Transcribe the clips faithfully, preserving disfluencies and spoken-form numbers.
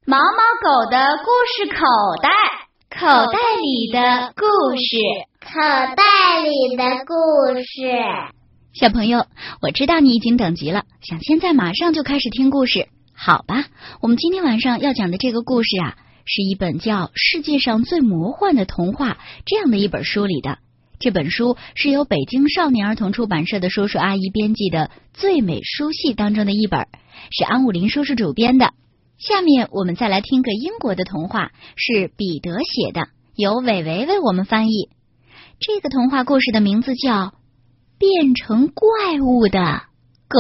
毛毛狗的故事口袋，口袋里的故事， 口袋里的故事。 小朋友，我知道你已经等急了，想现在马上就开始听故事。好吧，我们今天晚上要讲的这个故事啊，是一本叫《世界上最魔幻的童话》这样的一本书里的。这本书是由北京少年儿童出版社的叔叔阿姨编辑的最美书系当中的一本，是安武林叔叔主编的。下面我们再来听个英国的童话，是彼得写的，由伟伟为我们翻译。这个童话故事的名字叫《变成怪物的狗》。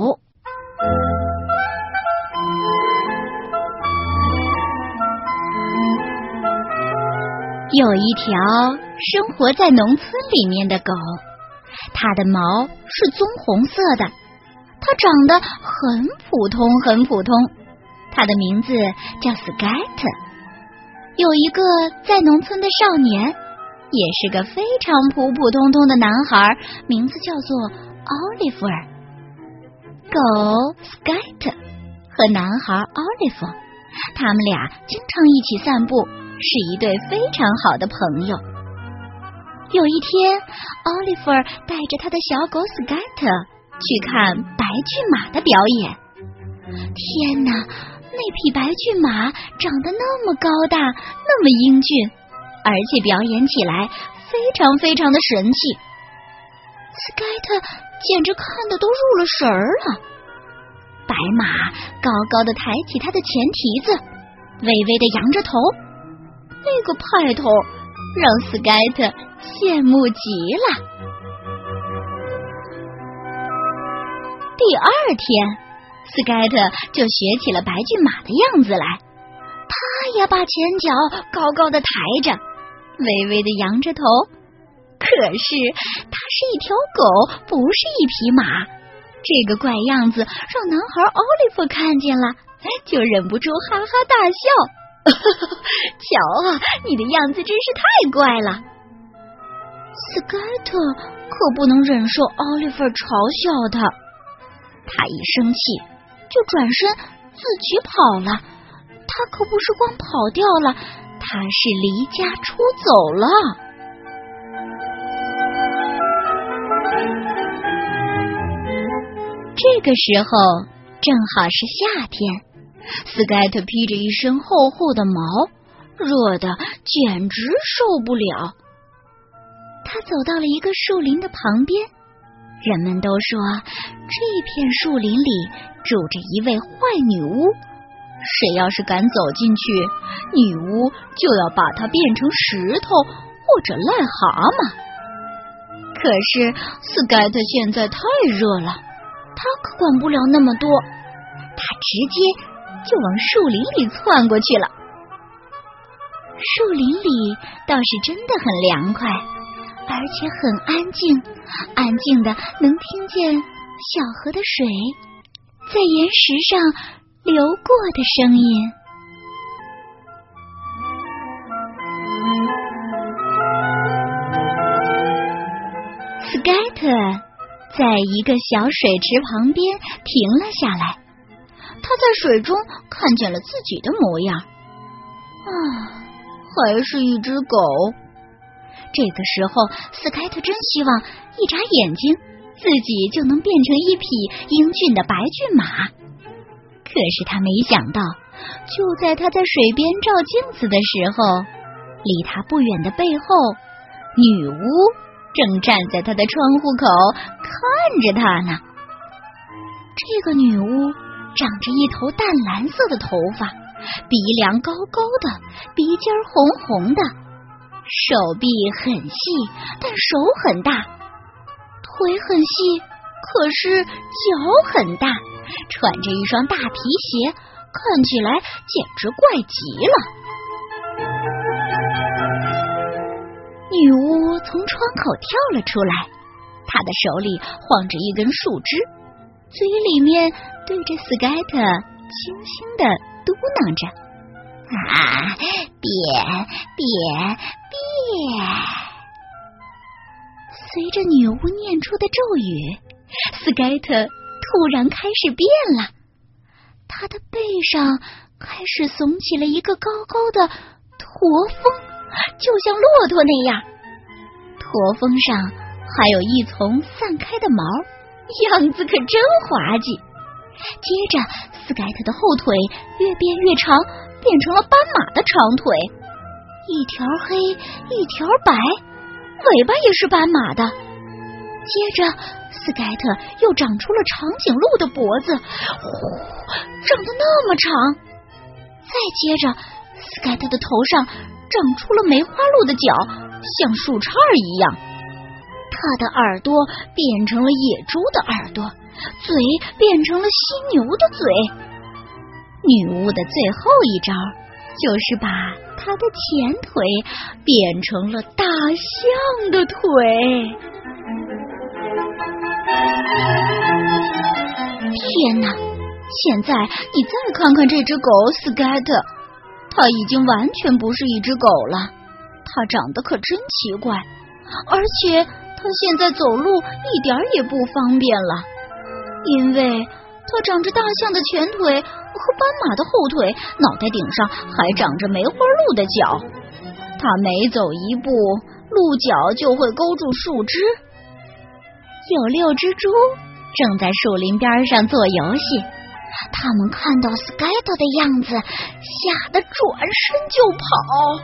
有一条生活在农村里面的狗，它的毛是棕红色的，它长得很普通很普通，它的名字叫 Skyt。 有一个在农村的少年，也是个非常普普通通的男孩，名字叫做 Oliver。 狗 Skyt 和男孩 Oliver， 他们俩经常一起散步，是一对非常好的朋友。有一天 Oliver 带着他的小狗 Skyt 去看白骏马的表演。天哪，那匹白骏马长得那么高大，那么英俊，而且表演起来非常非常的神气。Skyt 简直看得都入了神儿了。白马高高的抬起它的前蹄子，微微的扬着头，那个派头让 Skyt 羡慕极了。第二天Skyt 就学起了白骏马的样子来，他也把前脚高高的抬着，微微的扬着头。可是他是一条狗，不是一匹马，这个怪样子让男孩 Oliver 看见了，就忍不住哈哈大笑。瞧啊，你的样子真是太怪了。Skyt 可不能忍受 Oliver 嘲笑他，他一生气就转身自己跑了。他可不是光跑掉了，他是离家出走了。这个时候正好是夏天，Skyt 披着一身厚厚的毛，热得简直受不了。他走到了一个树林的旁边，人们都说这片树林里住着一位坏女巫，谁要是敢走进去，女巫就要把它变成石头或者癞蛤蟆。可是 Skyt 现在太热了，他可管不了那么多，他直接就往树林里窜过去了。树林里倒是真的很凉快，而且很安静，安静的能听见小河的水在岩石上流过的声音。Skyt 在一个小水池旁边停了下来，他在水中看见了自己的模样。啊，还是一只狗。这个时候 Skyt 真希望一眨眼睛自己就能变成一匹英俊的白骏马。可是他没想到，就在他在水边照镜子的时候，离他不远的背后，女巫正站在他的窗户口看着他呢。这个女巫长着一头淡蓝色的头发，鼻梁高高的，鼻尖红红的，手臂很细，但手很大，腿很细，可是脚很大，穿着一双大皮鞋，看起来简直怪极了。女巫从窗口跳了出来，她的手里晃着一根树枝，嘴里面对着 Skyt 轻轻地嘟囔着：啊，变变变！随着女巫念出的咒语， Skyt 突然开始变了，他的背上开始耸起了一个高高的驼峰，就像骆驼那样。驼峰上还有一丛散开的毛，样子可真滑稽。接着斯盖特的后腿越变越长，变成了斑马的长腿，一条黑一条白，尾巴也是斑马的。接着斯盖特又长出了长颈鹿的脖子，呼，长得那么长。再接着斯盖特的头上长出了梅花鹿的角，像树杈一样。他的耳朵变成了野猪的耳朵，嘴变成了犀牛的嘴。女巫的最后一招就是把她的前腿变成了大象的腿。天哪！现在你再看看这只狗斯盖特，它已经完全不是一只狗了，它长得可真奇怪，而且它现在走路一点也不方便了，因为它长着大象的前腿和斑马的后腿，脑袋顶上还长着梅花鹿的角。它每走一步，鹿角就会勾住树枝。有六只猪正在树林边上做游戏，他们看到斯盖特的样子，吓得转身就跑。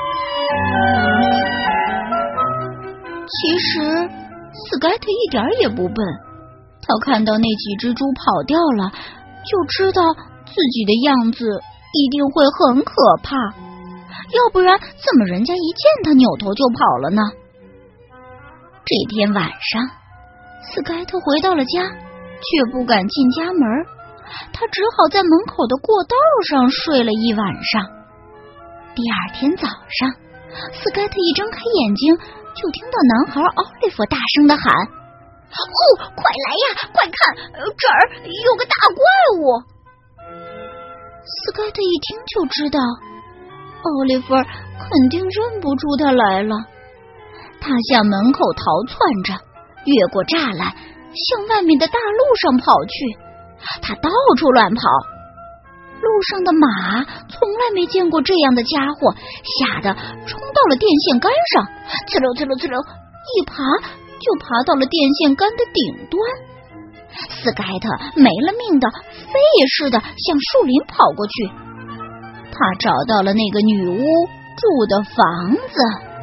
其实斯盖特一点也不笨，他看到那几只猪跑掉了，就知道自己的样子一定会很可怕，要不然怎么人家一见他扭头就跑了呢？这天晚上，斯盖特回到了家，却不敢进家门，他只好在门口的过道上睡了一晚上。第二天早上，斯盖特一睁开眼睛，就听到男孩奥利弗大声地喊：哦，快来呀，快看，这儿有个大怪物！斯盖特一听就知道，奥利弗肯定认不出他来了。他向门口逃窜着，越过栅栏，向外面的大路上跑去。他到处乱跑，路上的马从来没见过这样的家伙，吓得冲到了电线杆上，呲溜呲溜呲溜，一爬就爬到了电线杆的顶端。斯盖特没了命的飞也似的向树林跑过去，他找到了那个女巫住的房子。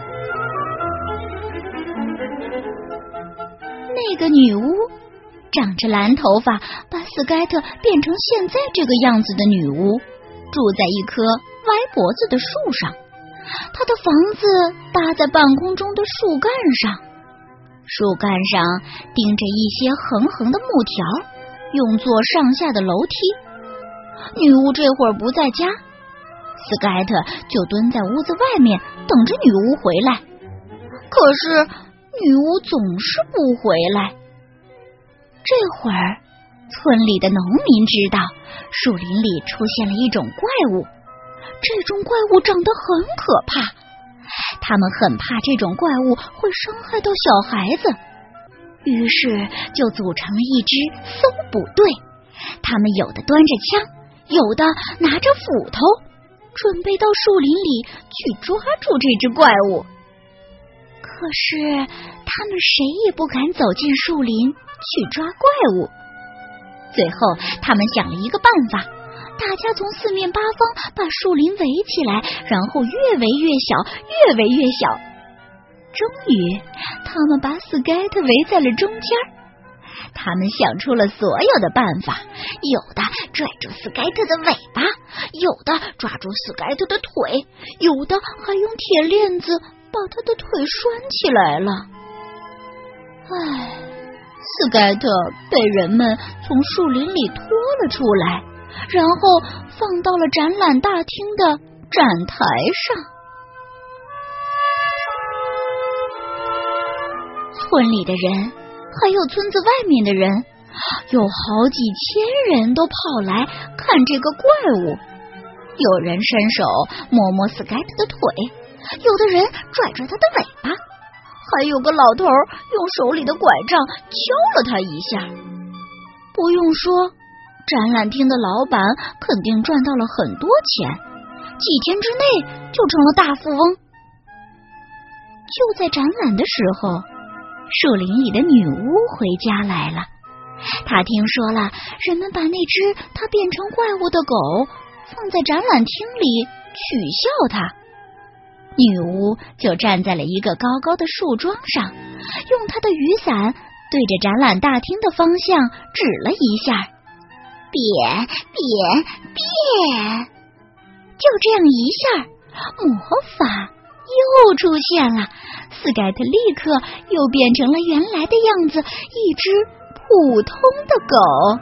那个女巫长着蓝头发，把斯盖特变成现在这个样子的女巫，住在一棵歪脖子的树上。她的房子搭在半空中的树干上，树干上钉着一些横横的木条，用作上下的楼梯。女巫这会儿不在家，斯盖特就蹲在屋子外面等着女巫回来。可是女巫总是不回来。这会儿，村里的农民知道树林里出现了一种怪物，这种怪物长得很可怕，他们很怕这种怪物会伤害到小孩子，于是就组成了一支搜捕队。他们有的端着枪，有的拿着斧头，准备到树林里去抓住这只怪物。可是他们谁也不敢走进树林去抓怪物。最后他们想了一个办法，大家从四面八方把树林围起来，然后越围越小，越围越小。终于他们把斯盖特围在了中间。他们想出了所有的办法，有的拽住斯盖特的尾巴，有的抓住斯盖特的腿，有的还用铁链子把他的腿拴起来了。唉，斯盖特被人们从树林里拖了出来，然后放到了展览大厅的展台上。村里的人还有村子外面的人，有好几千人都跑来看这个怪物。有人伸手摸摸斯盖特的腿，有的人拽拽他的尾巴，还有个老头用手里的拐杖敲了他一下。不用说， 展览厅的老板肯定赚到了很多钱，几天之内就成了大富翁。就在展览的时候，树林里的女巫回家来了。她听说了人们把那只她变成怪物的狗放在展览厅里取笑她，女巫就站在了一个高高的树桩上，用她的雨伞对着展览大厅的方向指了一下，变变变！就这样一下，魔法又出现了，斯盖特立刻又变成了原来的样子，一只普通的狗。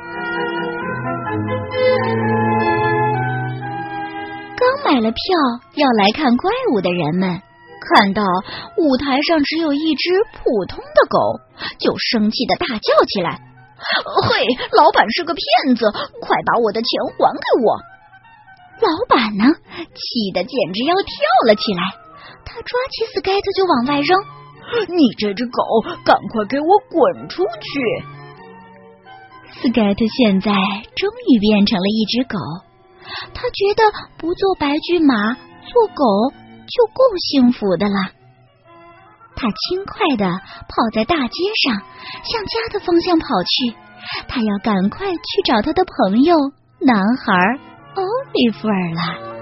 刚买了票要来看怪物的人们看到舞台上只有一只普通的狗，就生气地大叫起来：嘿，老板是个骗子，快把我的钱还给我！老板呢，气得简直要跳了起来，他抓起斯盖特就往外扔：你这只狗，赶快给我滚出去！斯盖特现在终于变成了一只狗，他觉得不做白骏马，做狗就够幸福的了。他轻快地跑在大街上，向家的方向跑去，他要赶快去找他的朋友男孩奥利弗尔了。